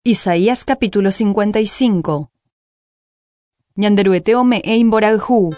Isaías capítulo 55. Ñanderuete ome'ẽ imborayhu.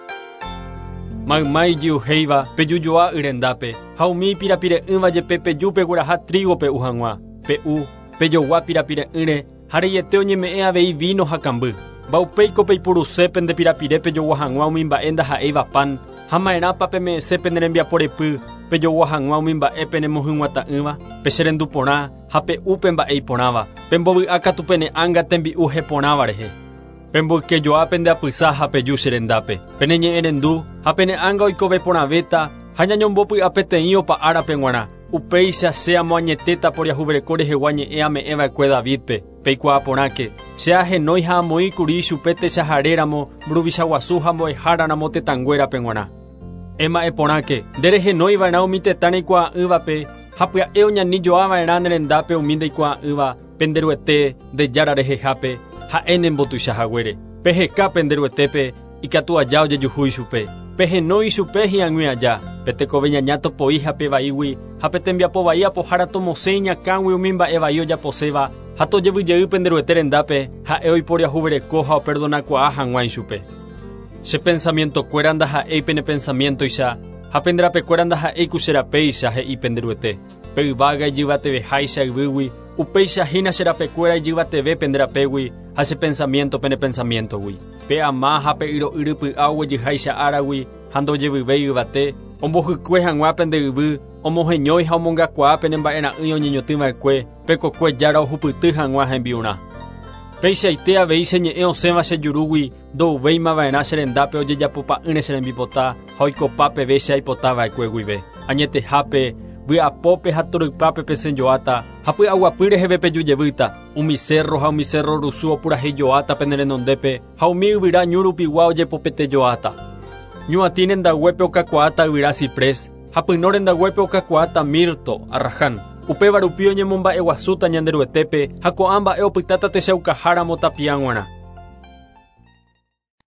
Maymaijiu heiva pejujoa yrendápe ha umi pirapire'ỹva jepe pejúpe gueraha trígope uhag̃ua pe'u pejogua pirapire'ỹre ha reiete oñeme'ẽ avei vino ha kamby. Mba'upéiko peipuruse nde pirapire pejogua hag̃ua umi mba'e ndaha'éiva pan ha ma'erãpa peme'ẽsépe ne rembiaporepy pejogua hag̃ua umi mba'épe nemohyg̃uata'ỹva pe che rendu porã ha pe'úpe mba'e iporãva pembovy'a katu pene'ãnga tembi'u heporãva rehe. Pemboykejoa pende apysa ha peju che rendápe peneñe'ẽ rendu ha pene'ãnga oikove porãvéta ha ñañombopy'a peteĩ opa árape g̃uarã upéicha che amoañetéta poriahuvereko rehegua ñe'ẽ ame'ẽva'ekue Davidpe peikuaa porãke che ahenói ha amoĩkuri chupe techaháreramo mburuvichaguasu ha mbo'eháraramo tetãnguérape g̃uarã. Ema'ẽ porãke nderehenóiva'erã umi tetã reikuaa'ỹvape ha pya'e oñanijoava'erã ne rendápe umi ndeikuaa'ỹva penderuete ndejára rehehápe ha'éne mbotuichahaguére peheka penderuetépe ikatu aja ojejuhúi chupe pehenói chupe hi'ãngui aja pe tekove ñaña topo'i ha pe vaígui ha pe tembiapo vai apohára tomosẽ iñakãgui umi mba'e vai ojaposéva ha tojevyjey penderuete rendápe ha'e oiporiahuvereko ha operdonakuaa hag̃uái chupe. Che pensamientokuéra ndaha'éi pene pensamientoicha ha penderapekuéra ndaha'éiku cherapéicha he'i penderuete pe yvága ijyvateveháicha yvýgui upéichahína cherapekuéra ijyvateve penderapégui ha che pensamiento pene pensamientogui pe ama ha pe yro'yrypy'a oguejyháicha áragui ha ndojevyvéi yvate ombohykue hag̃ua pende yvy omoheñói ha omongakuaa pene mba'erã'ỹi oñeñotỹva'ekue pe kokue jára ohupyty hag̃ua hembi'urã. Péichaite avei cheñe'ẽ osẽva che jurúgui ndouvéimava'erã che rendápe ojejapopa'ỹre che rembipota ha oikopa peve che aipotava'ekue guive añetehápe vy'apópe ha torypápe pesejoáta ha py'aguapy reheve pejujevýta umi cerro ha umi cerro rusu opurahéijoáta pene renondépe ha umi yvyra ñurupigua ojepopetejoáta. Ñu'atĩ rendaguépe okakuaáta yvyra ciprés ha pynó rendaguépe okakuaáta mirto arrahan upéva rupi oñemomba'eguasúta ñanderuetépe ha ko'ã mba'e opytáta techaukaháramo tapiã g̃uarã.